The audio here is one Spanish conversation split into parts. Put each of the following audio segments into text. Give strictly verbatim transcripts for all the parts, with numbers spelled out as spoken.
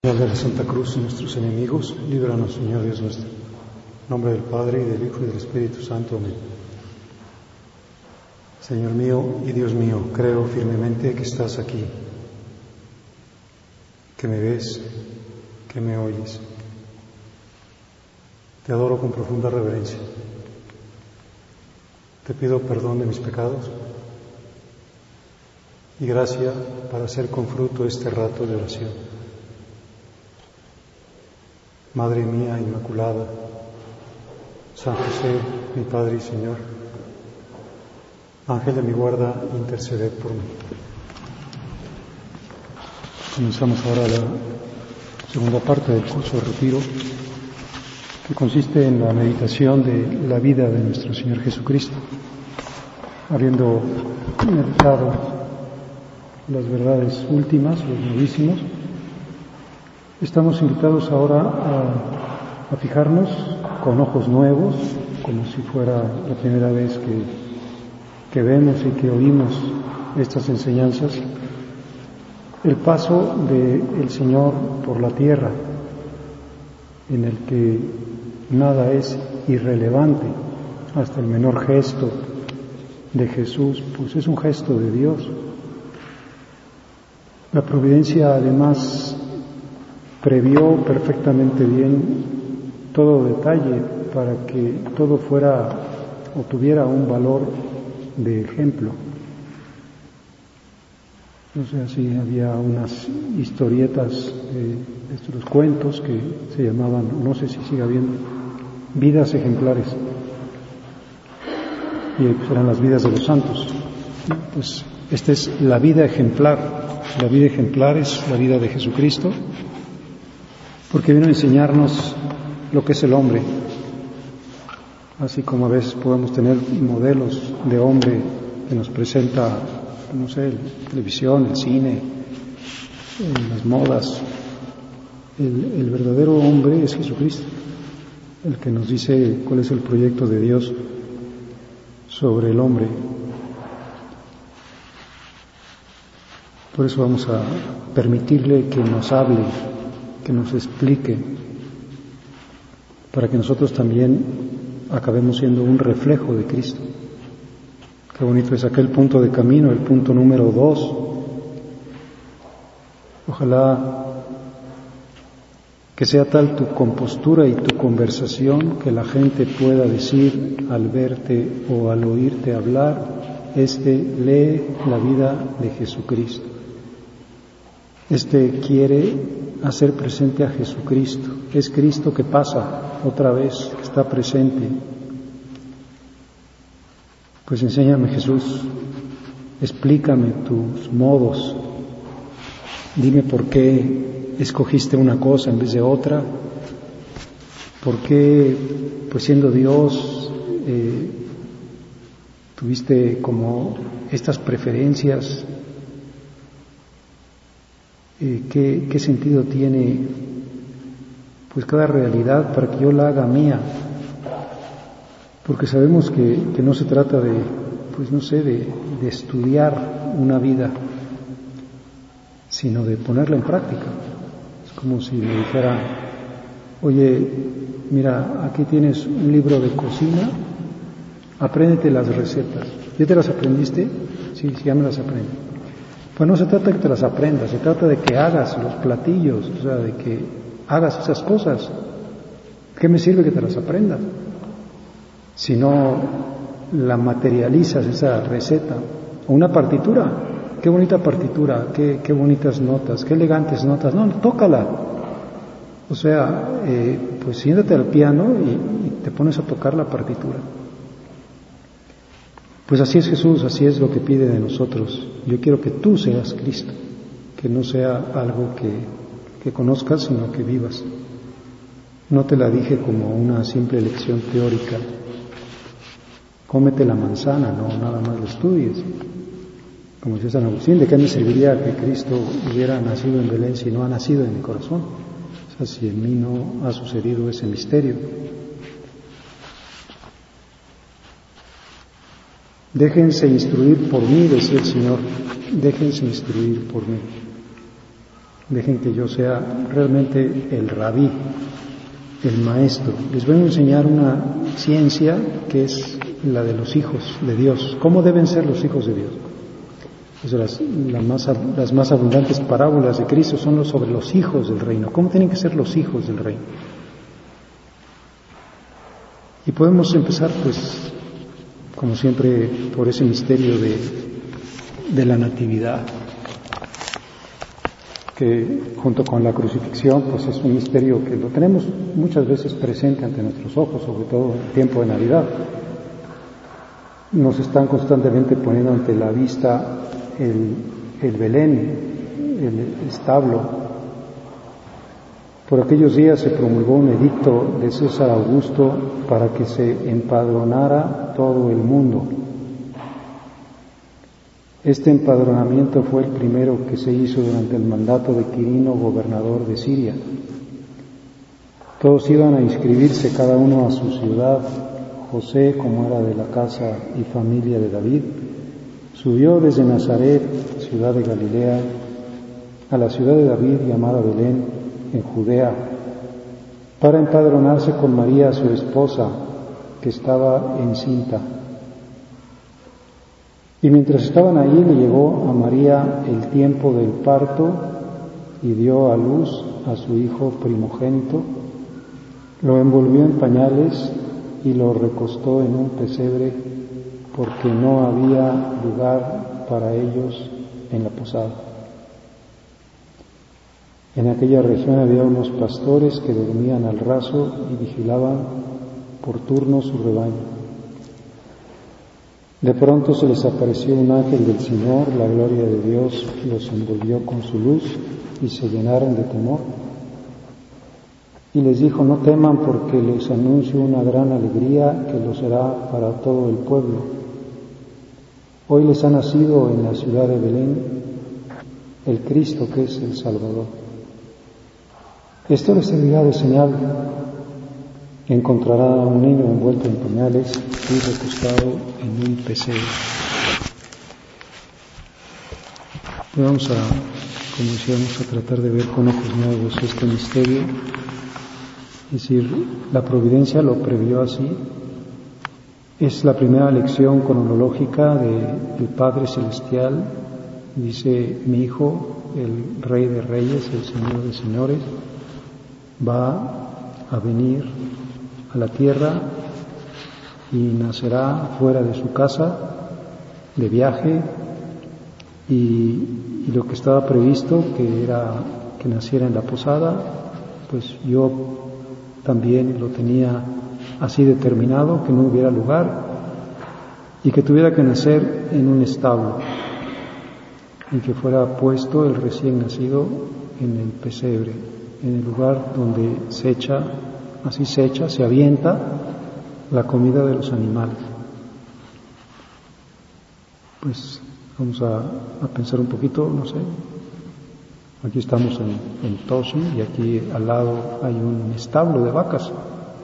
Señal de la Santa Cruz de nuestros enemigos, líbranos, Señor Dios nuestro. En nombre del Padre, y del Hijo, y del Espíritu Santo. Amén. Señor mío y Dios mío, creo firmemente que estás aquí, que me ves, que me oyes. Te adoro con profunda reverencia. Te pido perdón de mis pecados y gracia para hacer con fruto este rato de oración. Madre mía Inmaculada, San José, mi Padre y Señor, Ángel de mi guarda, interceded por mí. Comenzamos ahora la segunda parte del curso de retiro, que consiste en la meditación de la vida de nuestro Señor Jesucristo. Habiendo meditado las verdades últimas, los novísimos, estamos invitados ahora a, a fijarnos con ojos nuevos, como si fuera la primera vez que, que vemos y que oímos estas enseñanzas, el paso del Señor por la tierra, en el que nada es irrelevante, hasta el menor gesto de Jesús, pues es un gesto de Dios. La providencia, además, previó perfectamente bien todo detalle para que todo fuera o tuviera un valor de ejemplo. No sé si había unas historietas, eh, estos cuentos que se llamaban, no sé si sigue habiendo, vidas ejemplares, y pues eran las vidas de los santos. Pues esta es la vida ejemplar, la vida ejemplar es la vida de Jesucristo, porque vino a enseñarnos lo que es el hombre, así como a veces podemos tener modelos de hombre que nos presenta, no sé, la televisión, el cine, las modas. El, el verdadero hombre es Jesucristo, el que nos dice cuál es el proyecto de Dios sobre el hombre. Por eso vamos a permitirle que nos hable, que nos explique, para que nosotros también acabemos siendo un reflejo de Cristo. Qué bonito es aquel punto de camino, el punto número dos. Ojalá que sea tal tu compostura y tu conversación que la gente pueda decir al verte o al oírte hablar: este lee la vida de Jesucristo. Este quiere hacer presente a Jesucristo. Es Cristo que pasa otra vez, que está presente. Pues enséñame, Jesús, explícame tus modos, dime por qué escogiste una cosa en vez de otra, por qué, pues siendo Dios, eh, tuviste como estas preferencias. Eh, ¿qué, ¿Qué sentido tiene pues cada realidad para que yo la haga mía? Porque sabemos que, que no se trata de, pues no sé, de, de estudiar una vida, sino de ponerla en práctica. Es como si me dijera: oye, mira, aquí tienes un libro de cocina, apréndete las recetas. ¿Ya te las aprendiste? Sí, sí, ya me las aprendí. Pues no se trata de que te las aprendas, se trata de que hagas los platillos, o sea, de que hagas esas cosas. ¿Qué me sirve que te las aprendas si no la materializas, esa receta? O una partitura, qué bonita partitura, qué, qué bonitas notas, qué elegantes notas. No, tócala. O sea, eh, pues siéntate al piano y, y te pones a tocar la partitura. Pues así es Jesús, así es lo que pide de nosotros. Yo quiero que tú seas Cristo, que no sea algo que, que conozcas, sino que vivas. No te la dije como una simple lección teórica. Cómete la manzana, no nada más lo estudies. Como decía San Agustín, ¿de qué me serviría que Cristo hubiera nacido en Belén si no ha nacido en mi corazón? O sea, si en mí no ha sucedido ese misterio. Déjense instruir por mí, decía el Señor, déjense instruir por mí. Dejen que yo sea realmente el rabí, el maestro. Les voy a enseñar una ciencia que es la de los hijos de Dios. ¿Cómo deben ser los hijos de Dios? Pues las, la más, las más abundantes parábolas de Cristo son los sobre los hijos del reino. ¿Cómo tienen que ser los hijos del reino? Y podemos empezar, pues, como siempre, por ese misterio de, de la natividad, que junto con la crucifixión, pues es un misterio que lo tenemos muchas veces presente ante nuestros ojos, sobre todo en el tiempo de Navidad. Nos están constantemente poniendo ante la vista el, el Belén, el establo. Por aquellos días se promulgó un edicto de César Augusto para que se empadronara todo el mundo. Este empadronamiento fue el primero que se hizo durante el mandato de Quirino, gobernador de Siria. Todos iban a inscribirse cada uno a su ciudad. José, como era de la casa y familia de David, subió desde Nazaret, ciudad de Galilea, a la ciudad de David llamada Belén, en Judea, para empadronarse con María, su esposa, que estaba encinta. Y mientras estaban allí le llegó a María el tiempo del parto y dio a luz a su hijo primogénito, lo envolvió en pañales y lo recostó en un pesebre porque no había lugar para ellos en la posada. En aquella región había unos pastores que dormían al raso y vigilaban por turno su rebaño. De pronto se les apareció un ángel del Señor, la gloria de Dios los envolvió con su luz y se llenaron de temor. Y les dijo: no teman, porque les anuncio una gran alegría que lo será para todo el pueblo. Hoy les ha nacido en la ciudad de Belén el Cristo, que es el Salvador. Esto les servirá de señal. Encontrará a un niño envuelto en pañales y recostado en un pesebre. Pues vamos a, como decíamos, a tratar de ver con ojos nuevos este misterio. Es decir, la providencia lo previó así. Es la primera lección cronológica del Padre Celestial. Dice: mi Hijo, el Rey de Reyes, el Señor de Señores, va a venir a la tierra y nacerá fuera de su casa, de viaje, y, y lo que estaba previsto, que era que naciera en la posada, pues yo también lo tenía así determinado, que no hubiera lugar y que tuviera que nacer en un establo y que fuera puesto el recién nacido en el pesebre, en el lugar donde se echa, así se echa, se avienta la comida de los animales. Pues vamos a, a pensar un poquito, no sé. Aquí estamos en, en Tosi y aquí al lado hay un establo de vacas.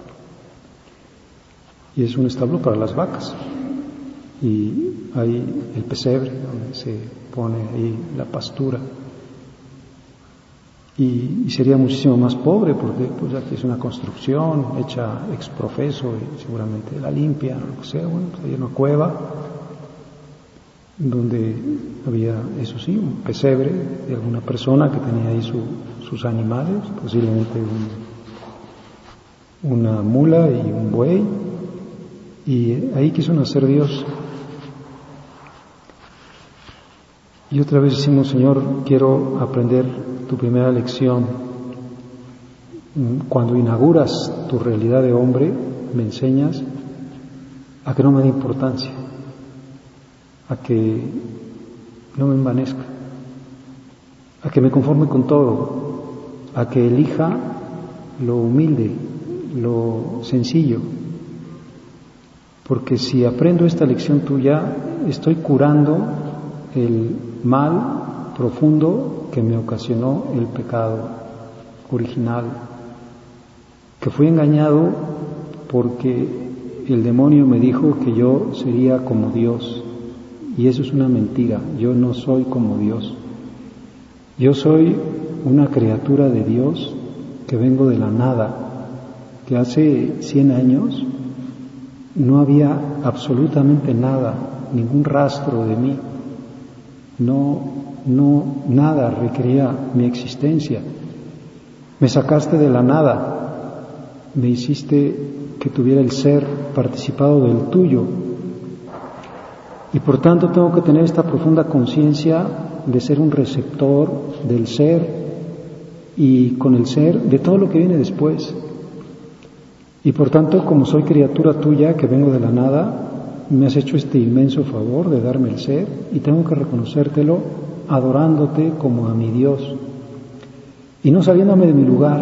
Y es un establo para las vacas. Y hay el pesebre donde se pone ahí la pastura. Y, y sería muchísimo más pobre porque pues aquí es una construcción hecha ex profeso y seguramente la limpia, lo que sea. Bueno, pues hay una cueva donde había, eso sí, un pesebre de alguna persona que tenía ahí su, sus animales, posiblemente un, una mula y un buey, y ahí quiso nacer Dios. Y otra vez decimos: Señor, quiero aprender tu primera lección. Cuando inauguras tu realidad de hombre, me enseñas a que no me dé importancia, a que no me envanezca, a que me conforme con todo, a que elija lo humilde, lo sencillo. Porque si aprendo esta lección tuya, estoy curando el mal profundo que me ocasionó el pecado original, que fui engañado porque el demonio me dijo que yo sería como Dios. Y eso es una mentira. Yo no soy como Dios. Yo soy una criatura de Dios que vengo de la nada, que hace cien años no había absolutamente nada, ningún rastro de mí, no, no, nada requería mi existencia. Me sacaste de la nada, me hiciste que tuviera el ser participado del tuyo, y por tanto tengo que tener esta profunda conciencia de ser un receptor del ser y con el ser de todo lo que viene después. Y por tanto, como soy criatura tuya que vengo de la nada, me has hecho este inmenso favor de darme el ser y tengo que reconocértelo adorándote como a mi Dios y no saliéndome de mi lugar,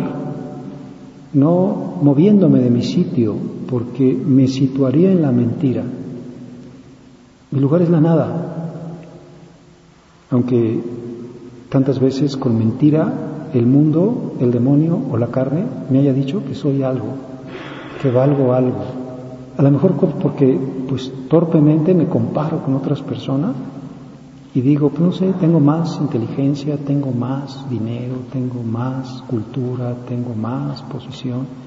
no moviéndome de mi sitio, porque me situaría en la mentira. Mi lugar es la nada, aunque tantas veces con mentira el mundo, el demonio o la carne me haya dicho que soy algo, que valgo algo. A lo mejor porque pues torpemente me comparo con otras personas y digo, pues no sé, tengo más inteligencia, tengo más dinero, tengo más cultura, tengo más posición.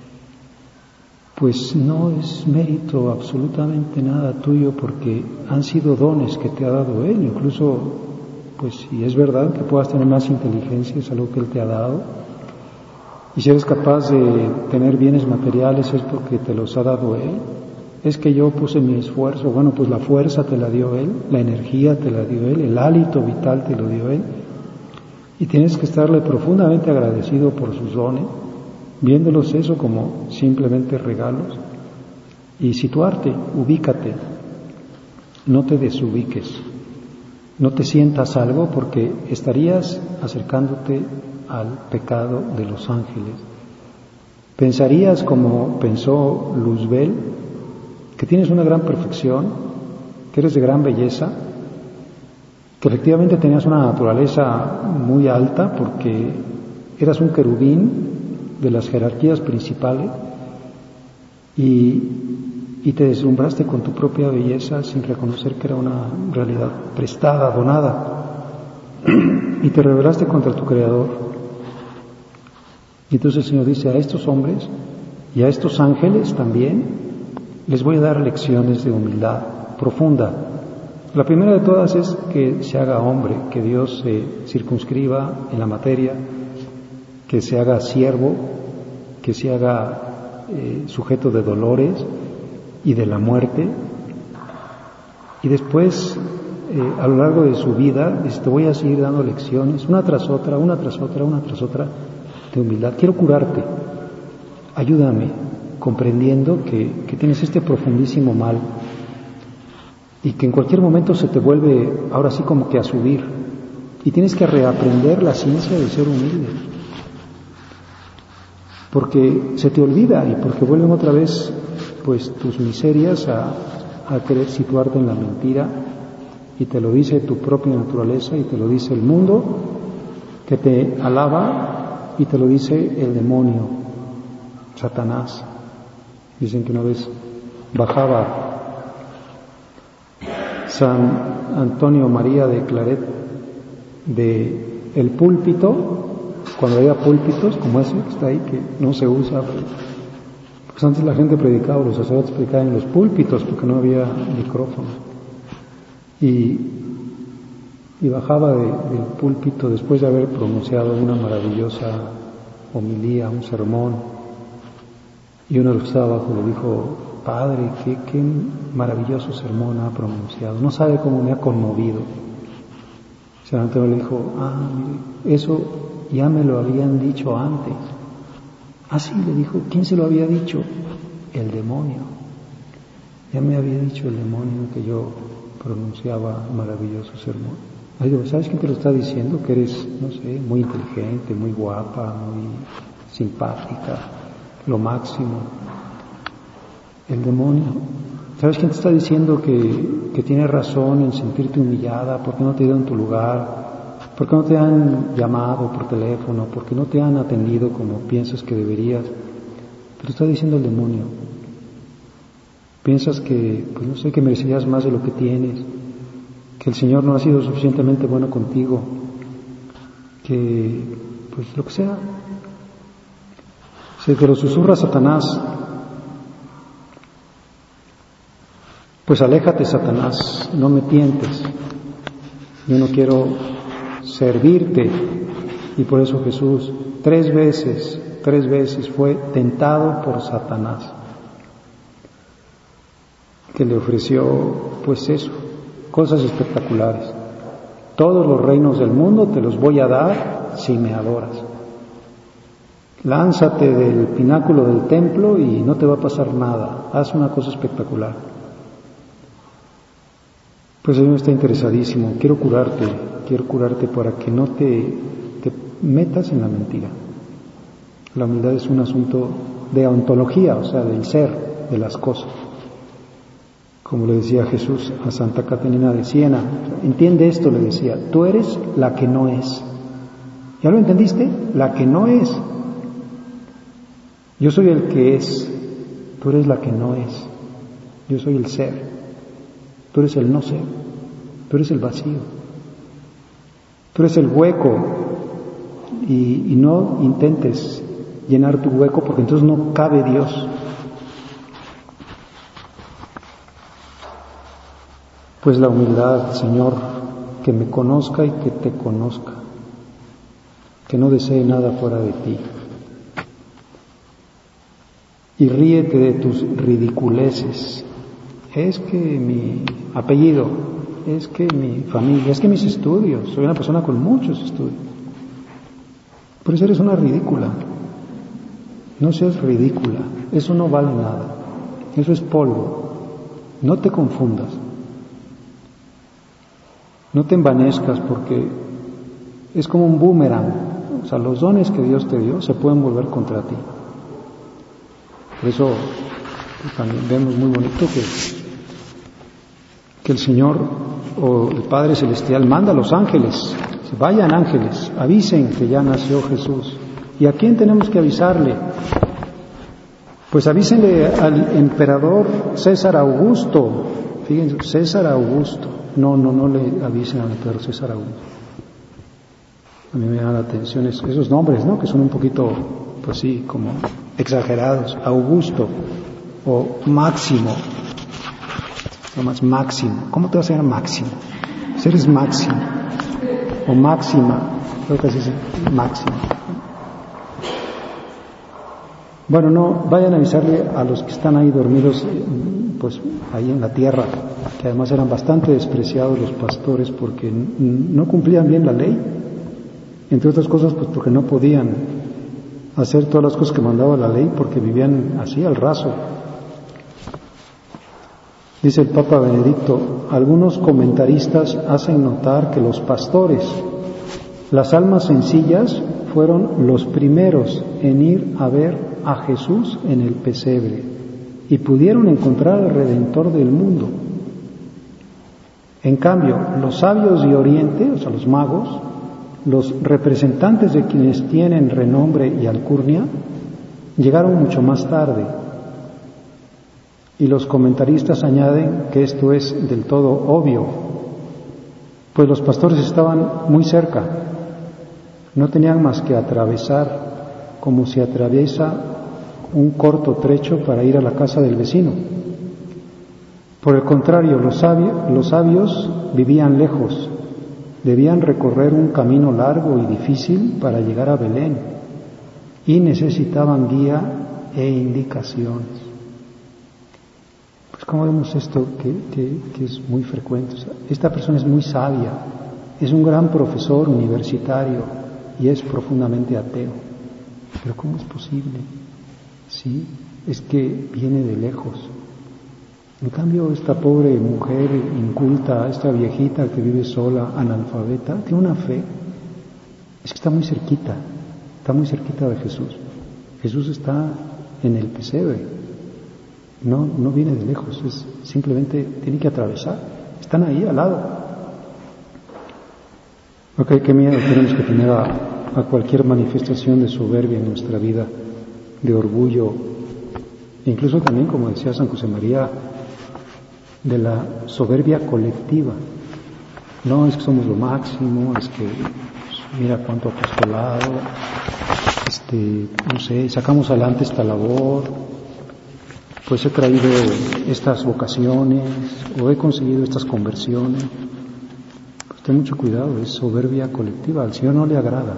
Pues no es mérito absolutamente nada tuyo, porque han sido dones que te ha dado Él. Incluso, pues si es verdad que puedas tener más inteligencia, es algo que Él te ha dado. Y si eres capaz de tener bienes materiales es porque te los ha dado Él. Es que yo puse mi esfuerzo. Bueno, pues la fuerza te la dio Él, la energía te la dio Él, el hálito vital te lo dio Él. Y tienes que estarle profundamente agradecido por sus dones, viéndolos eso como simplemente regalos, y situarte, ubícate, no te desubiques, no te sientas algo, porque estarías acercándote al pecado de los ángeles. Pensarías como pensó Luzbel, que tienes una gran perfección, que eres de gran belleza, que efectivamente tenías una naturaleza muy alta porque eras un querubín de las jerarquías principales y, y te deslumbraste con tu propia belleza sin reconocer que era una realidad prestada, donada, y te rebelaste contra tu Creador. Y entonces el Señor dice, a estos hombres y a estos ángeles también les voy a dar lecciones de humildad profunda. La primera de todas es que se haga hombre, que Dios se circunscriba en la materia, que se haga siervo, que se haga eh, sujeto de dolores y de la muerte. Y después, eh, a lo largo de su vida, te voy a seguir dando lecciones, una tras otra, una tras otra, una tras otra, de humildad. Quiero curarte, ayúdame, comprendiendo que, que tienes este profundísimo mal y que en cualquier momento se te vuelve, ahora sí como que a subir, y tienes que reaprender la ciencia de ser humilde. Porque se te olvida y porque vuelven otra vez pues tus miserias a, a querer situarte en la mentira, y te lo dice tu propia naturaleza y te lo dice el mundo que te alaba y te lo dice el demonio, Satanás. Dicen que una vez bajaba San Antonio María de Claret de el púlpito, cuando había púlpitos como ese que está ahí, que no se usa, pues antes la gente predicaba, los sacerdotes predicaban en los púlpitos porque no había micrófono, y, y bajaba de, del púlpito después de haber pronunciado una maravillosa homilía, un sermón, y uno de los que estaba abajo le dijo, Padre, qué, qué maravilloso sermón ha pronunciado, no sabe cómo me ha conmovido. San Antonio le dijo, ah, mire, eso ya me lo habían dicho antes. Ah, sí, le dijo, ¿quién se lo había dicho? El demonio. Ya me había dicho el demonio que yo pronunciaba maravilloso sermón. Le digo, ¿sabes quién te lo está diciendo? Que eres, no sé, muy inteligente, muy guapa, muy simpática, lo máximo. El demonio. ¿Sabes quién te está diciendo que, que tienes razón en sentirte humillada? ¿Por qué no te dieron tu lugar? ¿Por qué no te han llamado por teléfono? ¿Por qué no te han atendido como piensas que deberías? Te lo está diciendo el demonio. Piensas que, pues no sé, que merecerías más de lo que tienes, que el Señor no ha sido suficientemente bueno contigo, que, pues lo que sea. Si te lo susurra Satanás, pues aléjate, Satanás, no me tientes. Yo no quiero servirte. Y por eso Jesús tres veces, tres veces fue tentado por Satanás, que le ofreció, pues eso, cosas espectaculares. Todos los reinos del mundo te los voy a dar si me adoras. Lánzate del pináculo del templo y no te va a pasar nada. Haz una cosa espectacular. Pues el Señor está interesadísimo. Quiero curarte, quiero curarte para que no te, te metas en la mentira. La humildad es un asunto de ontología, o sea, del ser, de las cosas. Como le decía Jesús a Santa Caterina de Siena, entiende esto, le decía, tú eres la que no es. ¿Ya lo entendiste? La que no es. Yo soy el que es, tú eres la que no es. Yo soy el ser, tú eres el no ser, tú eres el vacío, tú eres el hueco y, y no intentes llenar tu hueco porque entonces no cabe Dios. Pues la humildad, Señor, que me conozca y que te conozca, que no desee nada fuera de ti. Y ríete de tus ridiculeces. Es que mi apellido, es que mi familia, es que mis estudios, soy una persona con muchos estudios. Por eso eres una ridícula. No seas ridícula, eso no vale nada, eso es polvo. No te confundas. No te envanezcas porque es como un boomerang. O sea, los dones que Dios te dio se pueden volver contra ti. Por eso también vemos muy bonito que, que el Señor o el Padre Celestial manda a los ángeles. Vayan ángeles, avisen que ya nació Jesús. ¿Y a quién tenemos que avisarle? Pues avísenle al emperador César Augusto. Fíjense, César Augusto. No, no, no le avisen al emperador César Augusto. A mí me llama la atención esos nombres, ¿no? Que son un poquito, pues sí, como exagerados. Augusto o Máximo. No más Máximo. ¿Cómo te vas a llamar Máximo? Si eres Máximo o Máxima, creo que así es Máximo. Bueno, no, vayan a avisarle a los que están ahí dormidos, pues ahí en la tierra, que además eran bastante despreciados los pastores porque no cumplían bien la ley, entre otras cosas pues porque no podían hacer todas las cosas que mandaba la ley porque vivían así al raso. Dice el Papa Benedicto, algunos comentaristas hacen notar que los pastores, las almas sencillas, fueron los primeros en ir a ver a Jesús en el pesebre y pudieron encontrar al Redentor del mundo. En cambio, los sabios de Oriente, o sea, los magos, los representantes de quienes tienen renombre y alcurnia, llegaron mucho más tarde. Y los comentaristas añaden que esto es del todo obvio, pues los pastores estaban muy cerca, no tenían más que atravesar como se atraviesa un corto trecho para ir a la casa del vecino. Por el contrario, los sabios, los sabios vivían lejos, debían recorrer un camino largo y difícil para llegar a Belén y necesitaban guía e indicaciones. Pues como vemos esto que, que, que es muy frecuente. O sea, esta persona es muy sabia, es un gran profesor universitario y es profundamente ateo. Pero ¿cómo es posible? Sí, es que viene de lejos. En cambio, esta pobre mujer inculta, esta viejita que vive sola, analfabeta, tiene una fe. Es que está muy cerquita, está muy cerquita de Jesús. Jesús está en el pesebre, no, no viene de lejos, es simplemente tiene que atravesar. Están ahí al lado. Ok, qué miedo tenemos que tener a, a cualquier manifestación de soberbia en nuestra vida, de orgullo, incluso también, como decía San José María, de la soberbia colectiva. No es que somos lo máximo, es que mira cuánto apostolado, este, no sé, sacamos adelante esta labor, pues he traído estas vocaciones, o he conseguido estas conversiones. Pues ten mucho cuidado, es soberbia colectiva, al Señor no le agrada.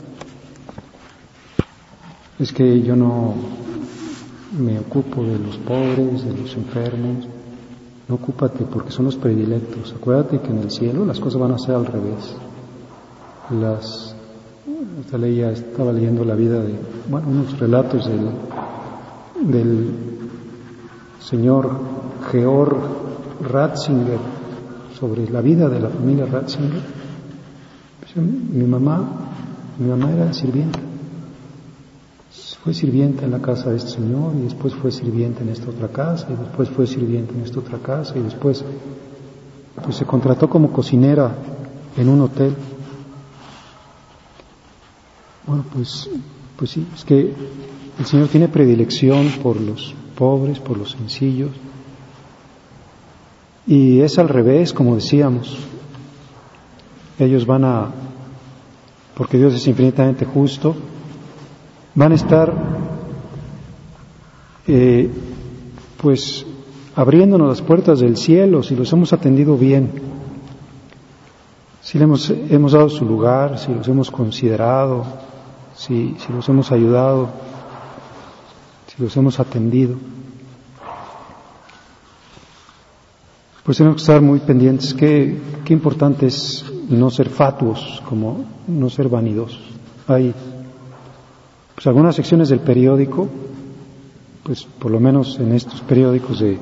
Es que yo no me ocupo de los pobres, de los enfermos. No, ocúpate porque son los predilectos. Acuérdate que en el cielo las cosas van a ser al revés. Las, esta leía, estaba leyendo la vida de, bueno, unos relatos del, del señor Georg Ratzinger sobre la vida de la familia Ratzinger. Mi mamá, mi mamá era sirvienta. Fue sirvienta en la casa de este señor y después fue sirvienta en esta otra casa y después fue sirvienta en esta otra casa y después pues se contrató como cocinera en un hotel. Bueno, pues, pues sí, es que el Señor tiene predilección por los pobres, por los sencillos, y es al revés, como decíamos. Ellos van a, porque Dios es infinitamente justo, van a estar eh, pues abriéndonos las puertas del cielo si los hemos atendido bien, si les hemos, hemos dado su lugar, si los hemos considerado, si, si los hemos ayudado, si los hemos atendido. Pues tenemos que estar muy pendientes. Qué, qué importante es no ser fatuos, como no ser vanidosos. Hay pues algunas secciones del periódico, pues por lo menos en estos periódicos de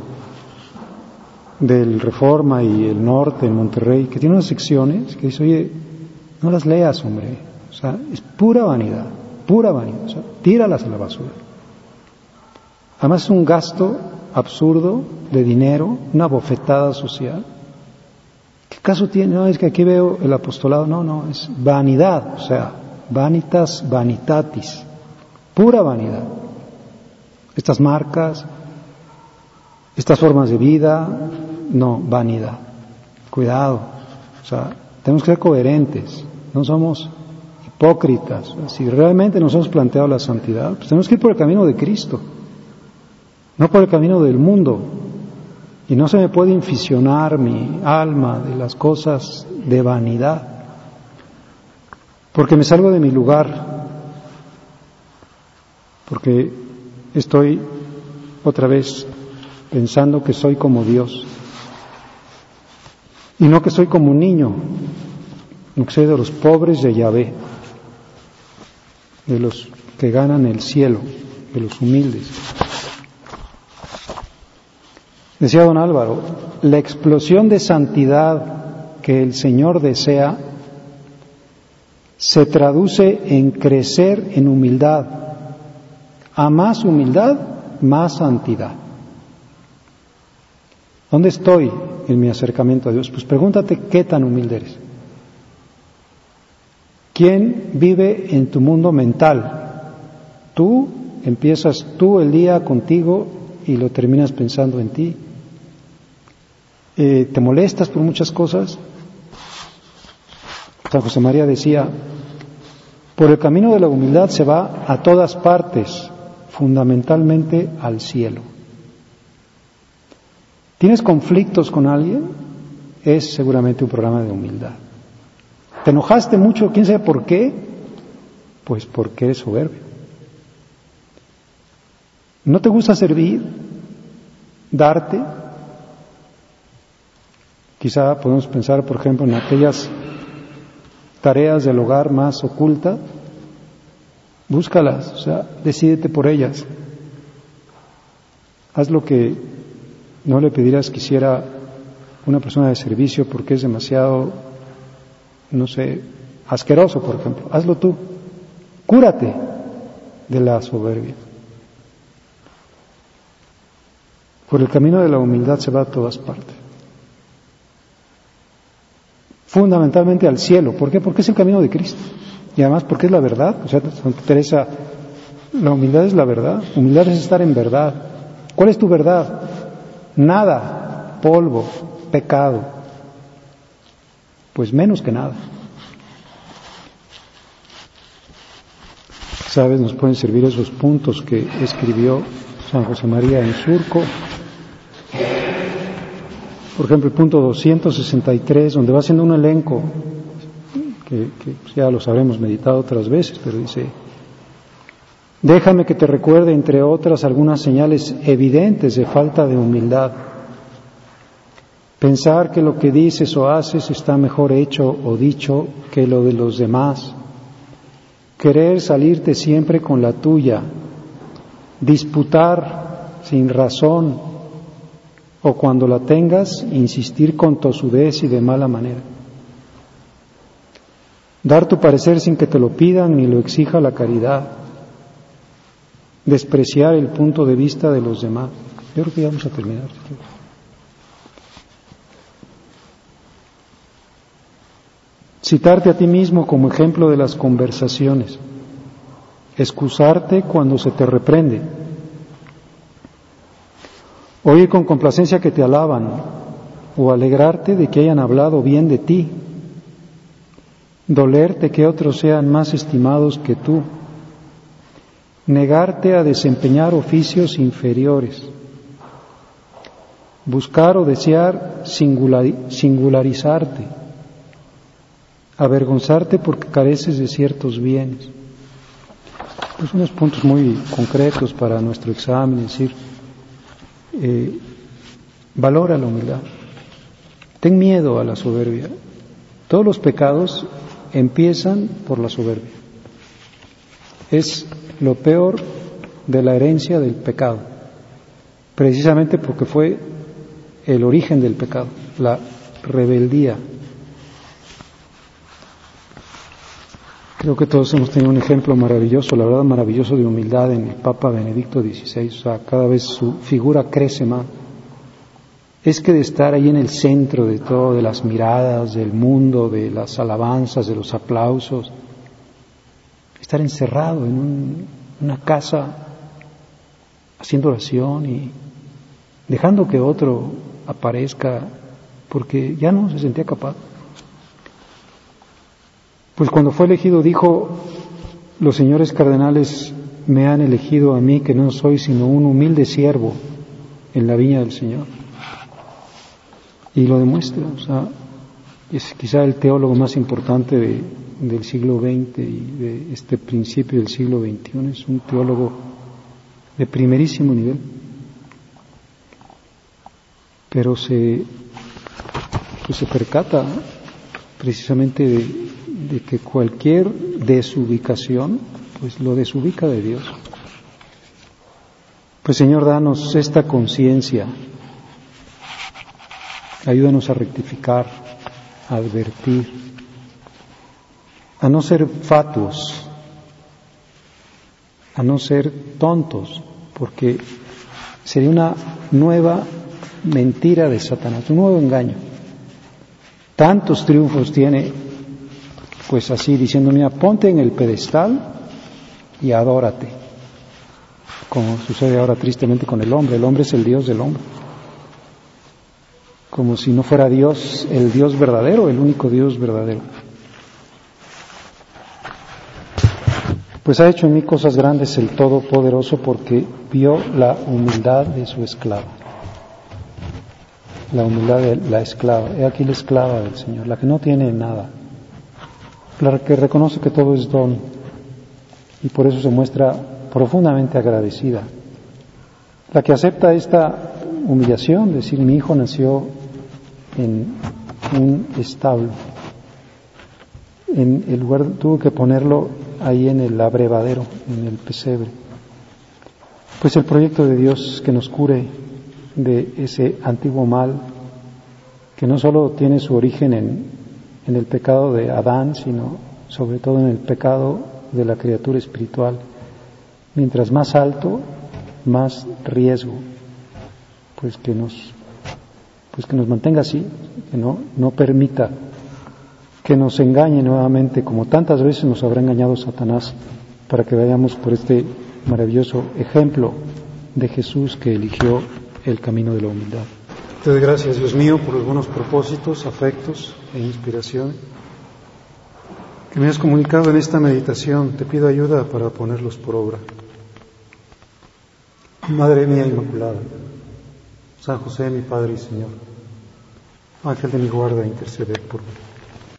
del Reforma y el Norte en Monterrey, que tiene unas secciones que dice, oye, no las leas, hombre, o sea, es pura vanidad, pura vanidad, o sea, tíralas a la basura. Además es un gasto absurdo de dinero, una bofetada social. ¿Qué caso tiene? No, es que aquí veo el apostolado, no, no, es vanidad, o sea, vanitas vanitatis, pura vanidad. Estas marcas, estas formas de vida, no, vanidad. Cuidado, o sea, tenemos que ser coherentes, no somos hipócritas. Si realmente nos hemos planteado la santidad, pues tenemos que ir por el camino de Cristo, no por el camino del mundo. Y no se me puede inficionar mi alma de las cosas de vanidad, porque me salgo de mi lugar, porque estoy otra vez pensando que soy como Dios, y no que soy como un niño, no que soy de los pobres de Yahvé, de los que ganan el cielo, de los humildes. Decía don Álvaro, la explosión de santidad que el Señor desea se traduce en crecer en humildad. A más humildad, más santidad. ¿Dónde estoy en mi acercamiento a Dios? Pues pregúntate qué tan humilde eres. ¿Quién vive en tu mundo mental? Tú empiezas tú el día contigo y lo terminas pensando en ti. Eh, ¿Te molestas por muchas cosas? San José María decía, por el camino de la humildad se va a todas partes, fundamentalmente al cielo. ¿Tienes conflictos con alguien? Es seguramente un programa de humildad. ¿Te enojaste mucho? ¿Quién sabe por qué? Pues porque eres soberbio. ¿No te gusta servir? ¿Darte? Quizá podemos pensar, por ejemplo, en aquellas tareas del hogar más ocultas. Búscalas, o sea, decídete por ellas. Haz lo que no le pedirás que hiciera una persona de servicio porque es demasiado, no sé, asqueroso, por ejemplo. Hazlo tú. Cúrate de la soberbia. Por el camino de la humildad se va a todas partes. Fundamentalmente al cielo. ¿Por qué? Porque es el camino de Cristo. Y además porque es la verdad. O sea, Santa Teresa, la humildad es la verdad. Humildad es estar en verdad. ¿Cuál es tu verdad? Nada, polvo, pecado. Pues menos que nada. Sabes, nos pueden servir esos puntos que escribió San José María en Surco. Por ejemplo, el punto doscientos sesenta y tres, donde va haciendo un elenco, que, que ya los habremos meditado otras veces, pero dice: déjame que te recuerde, entre otras, algunas señales evidentes de falta de humildad. Pensar que lo que dices o haces está mejor hecho o dicho que lo de los demás. Querer salirte siempre con la tuya. Disputar sin razón, o cuando la tengas, insistir con tosudez y de mala manera. Dar tu parecer sin que te lo pidan ni lo exija la caridad. Despreciar el punto de vista de los demás. Yo creo que ya vamos a terminar. Citarte a ti mismo como ejemplo de las conversaciones. Excusarte cuando se te reprende. Oír con complacencia que te alaban, o alegrarte de que hayan hablado bien de ti. Dolerte que otros sean más estimados que tú. Negarte a desempeñar oficios inferiores. Buscar o desear singulari- singularizarte. Avergonzarte porque careces de ciertos bienes. Pues unos puntos muy concretos para nuestro examen, es decir, eh, valora la humildad. Ten miedo a la soberbia. Todos los pecados empiezan por la soberbia. Es lo peor de la herencia del pecado, precisamente porque fue el origen del pecado, la rebeldía. Creo que todos hemos tenido un ejemplo maravilloso, la verdad maravilloso de humildad en el Papa Benedicto dieciséis, o sea, cada vez su figura crece más. Es que de estar ahí en el centro de todo, de las miradas, del mundo, de las alabanzas, de los aplausos, estar encerrado en un, una casa haciendo oración y dejando que otro aparezca, porque ya no se sentía capaz. Pues cuando fue elegido dijo: los señores cardenales me han elegido a mí, que no soy sino un humilde siervo en la viña del Señor. Y lo demuestra, o sea, es quizá el teólogo más importante de, del siglo veinte y de este principio del siglo veintiuno, es un teólogo de primerísimo nivel. Pero se, pues se percata, ¿no?, precisamente de, de que cualquier desubicación, pues lo desubica de Dios. Pues Señor, danos esta conciencia, ayúdanos a rectificar, a advertir, a no ser fatuos, a no ser tontos, porque sería una nueva mentira de Satanás, un nuevo engaño. Tantos triunfos tiene, pues así diciendo: mira, ponte en el pedestal y adórate, como sucede ahora tristemente con el hombre. El hombre es el Dios del hombre, como si no fuera Dios el Dios verdadero, el único Dios verdadero. Pues ha hecho en mí cosas grandes el Todopoderoso, porque vio la humildad de su esclava. La humildad de la esclava. He aquí la esclava del Señor, la que no tiene nada, la que reconoce que todo es don y por eso se muestra profundamente agradecida. La que acepta esta humillación, decir: mi hijo nació en un establo, en el lugar, tuvo que ponerlo ahí en el abrevadero, en el pesebre. Pues el proyecto de Dios es que nos cure de ese antiguo mal, que no solo tiene su origen en, en el pecado de Adán, sino sobre todo en el pecado de la criatura espiritual. Mientras más alto, más riesgo, pues que nos, pues que nos mantenga así, que no, no permita que nos engañe nuevamente, como tantas veces nos habrá engañado Satanás, para que vayamos por este maravilloso ejemplo de Jesús, que eligió el camino de la humildad. Te doy gracias, Dios mío, por los buenos propósitos, afectos e inspiración que me has comunicado en esta meditación, te pido ayuda para ponerlos por obra. Madre mía Inmaculada, San José, mi Padre y Señor, Ángel de mi guarda, interceded por mí.